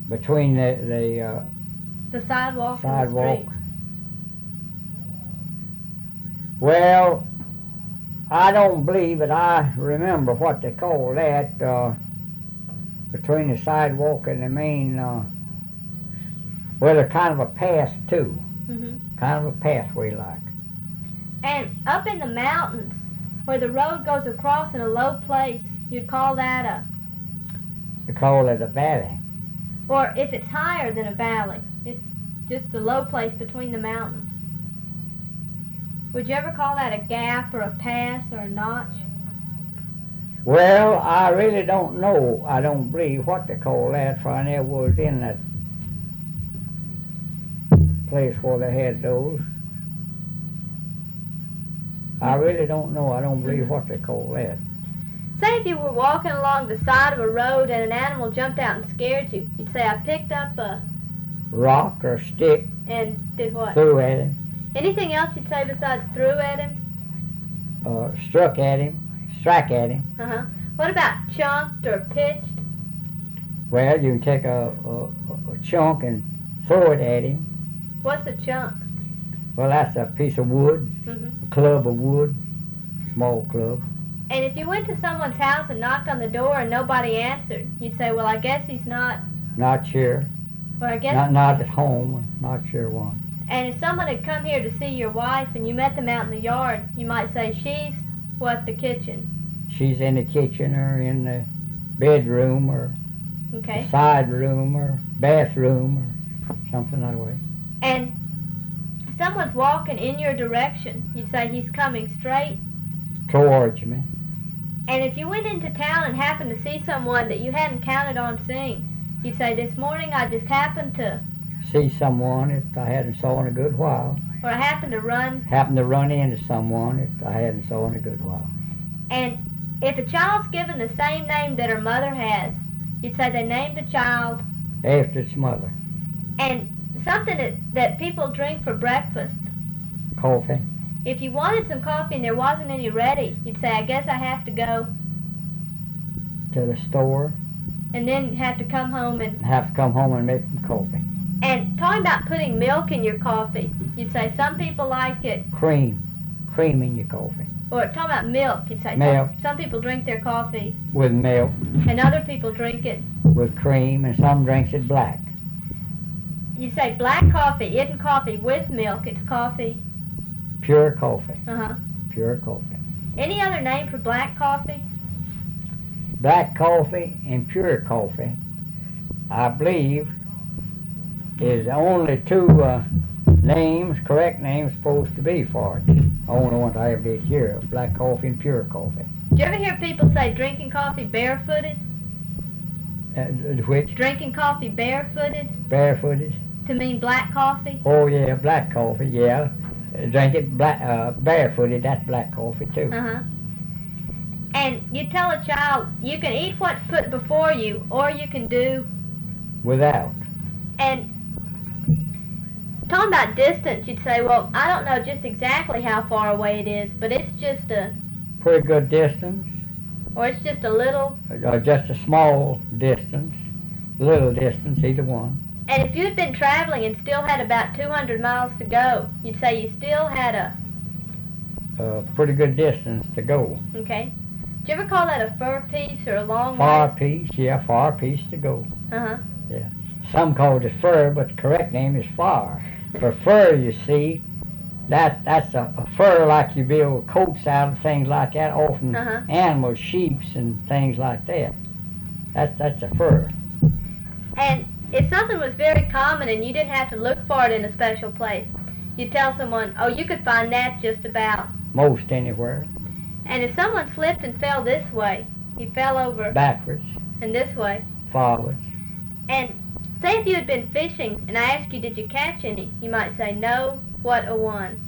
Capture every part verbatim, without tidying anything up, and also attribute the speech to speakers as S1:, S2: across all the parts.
S1: between the the uh,
S2: The sidewalk,
S1: sidewalk.
S2: and the street.
S1: Well, I don't believe that I remember what they call that uh, between the sidewalk and the main. Uh, well, they're kind of a path too,
S2: Mm-hmm.
S1: kind of a pathway like.
S2: And up in the mountains, where the road goes across in a low place, you'd call that a,
S1: They call it a valley.
S2: or if it's higher than a valley, it's just a low place between the mountains. Would you ever call that a gap or a pass or a notch?
S1: Well, I really don't know. I don't believe what they call that, for I never was in that place where they had those. I really don't know. I don't believe what they call that.
S2: Say if you were walking along the side of a road and an animal jumped out and scared you, you'd say, I picked up a,
S1: Rock or stick
S2: and did what?
S1: threw at him,
S2: Anything else you'd say besides threw at him?
S1: uh, struck at him, struck at him.
S2: Uh-huh. What about chunked or pitched?
S1: Well, you can take a, a, a chunk and throw it at him.
S2: What's a chunk?
S1: Well, that's a piece of wood,
S2: Mm-hmm.
S1: a club of wood, small club.
S2: And if you went to someone's house and knocked on the door and nobody answered, you'd say, well, I guess he's not,
S1: Not sure.
S2: or I guess,
S1: Not not at home. Or not sure why.
S2: and if someone had come here to see your wife and you met them out in the yard, you might say, she's, what, the kitchen?
S1: She's in the kitchen or in the bedroom or
S2: Okay.
S1: the side room or bathroom or something that way.
S2: And if someone's walking in your direction, you'd say, he's coming straight.
S1: Towards me.
S2: And if you went into town and happened to see someone that you hadn't counted on seeing, you'd say, this morning I just happened to,
S1: See someone that I hadn't saw in a good while.
S2: or I happened to run.
S1: Happened to run into someone that I hadn't saw in a good while.
S2: And if a child's given the same name that her mother has, you'd say they named the child.
S1: After its mother.
S2: And something that, that people drink for breakfast,
S1: Coffee.
S2: if you wanted some coffee and there wasn't any ready, you'd say, I guess I have to go,
S1: To the store.
S2: and then have to come home and,
S1: Have to come home and make some coffee.
S2: and talking about putting milk in your coffee, you'd say some people like it,
S1: Cream. Cream in your coffee.
S2: or talking about milk, you'd say
S1: Milk.
S2: Some, some people drink their coffee
S1: With milk.
S2: and other people drink it.
S1: With cream. And some drinks it black.
S2: You say black coffee isn't coffee with milk, it's coffee.
S1: Pure coffee.
S2: Uh-huh.
S1: Pure coffee.
S2: Any other name for black coffee?
S1: Black coffee and pure coffee, I believe, is the only two uh, names, correct names, supposed to be for it. Only ones I ever did hear of, black coffee and pure coffee.
S2: Do you ever hear people say drinking coffee barefooted?
S1: Uh, which,
S2: Drinking coffee barefooted
S1: barefooted?
S2: to mean black coffee?
S1: Oh yeah, black coffee, yeah. Uh, Drink it black, uh, barefooted, that's black coffee too.
S2: Uh-huh. And you tell a child, you can eat what's put before you, or you can do,
S1: Without.
S2: and talking about distance, you'd say, well, I don't know just exactly how far away it is, but it's just a,
S1: Pretty good distance,
S2: or it's just a little,
S1: or just a small distance, little distance, either one.
S2: and if you'd been traveling and still had about two hundred miles to go, you'd say you still had a,
S1: Uh, pretty good distance to go.
S2: okay? Do you ever call that a fur piece or a long
S1: Far
S2: ways?
S1: piece, yeah, far piece to go.
S2: Uh-huh.
S1: Some call it fur, but the correct name is far. For fur, you see, that that's a, a fur like you build coats out of, things like that, often
S2: Uh-huh.
S1: animals, sheeps and things like that. That's that's a fur.
S2: And if something was very common and you didn't have to look for it in a special place, you'd tell someone, oh, you could find that just about.
S1: Most anywhere.
S2: And if someone slipped and fell this way, he fell over
S1: Backwards,
S2: and this way.
S1: forwards.
S2: And say if you had been fishing and I asked you, did you catch any? You might say, no, what a one.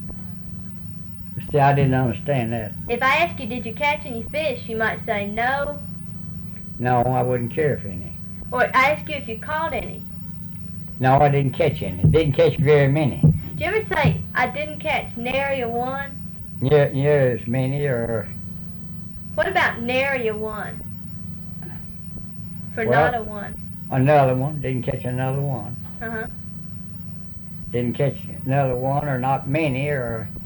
S1: See, I didn't understand that.
S2: If I ask you, did you catch any fish? You might say, no.
S1: No, I wouldn't care for any.
S2: Or I ask you if you caught any.
S1: No, I didn't catch any. Didn't catch very many.
S2: Do you ever say, I didn't catch nary a one?
S1: Near, near as many, or
S2: What about nary a one? For
S1: Well-
S2: not a one.
S1: another one, didn't catch another one.
S2: Uh-huh.
S1: Didn't catch another one, or not many, or